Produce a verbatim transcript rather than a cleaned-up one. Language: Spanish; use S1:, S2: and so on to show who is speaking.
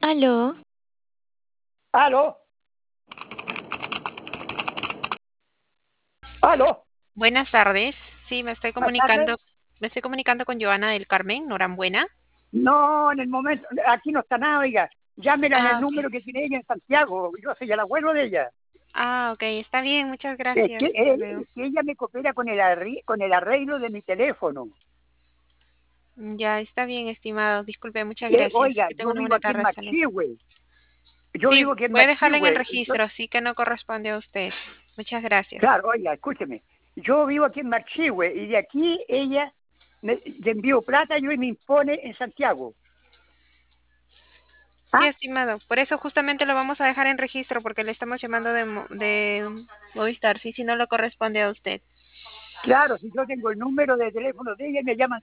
S1: Aló,
S2: Aló, aló,
S3: Buenas tardes. Sí, me estoy
S2: buenas tardes.
S3: comunicando, me estoy comunicando con Joana del Carmen, Norambuena.
S2: No, en el momento, aquí no está nada, oiga. Llámela en el
S3: Ah, ok.
S2: número que tiene ella en Santiago. Yo soy el abuelo de ella.
S3: Ah, ok, está bien, muchas
S2: Es que,
S3: gracias. Hasta
S2: eh,
S3: luego.
S2: es que ella me coopera con el, arri- con el arreglo de mi teléfono.
S3: Ya, está bien, estimado. Disculpe, muchas
S2: Eh,
S3: gracias.
S2: oiga,
S3: Que tenga
S2: yo
S3: una
S2: vivo
S3: buena
S2: aquí en
S3: tarde. Hasta luego.
S2: Machihue. Yo
S3: Sí,
S2: vivo aquí en
S3: voy a dejarla en el
S2: Machihue.
S3: registro, así que no corresponde a usted. Muchas gracias.
S2: Claro, oiga, escúcheme. Yo vivo aquí en Machihue y de aquí ella me, le envío plata y hoy me impone en Santiago.
S3: Sí,
S2: ¿Ah?
S3: estimado. Por eso justamente lo vamos a dejar en registro, porque le estamos llamando de, Mo- de Movistar. Sí, si no lo corresponde a usted.
S2: Claro, si yo tengo el número de teléfono de ella, me llaman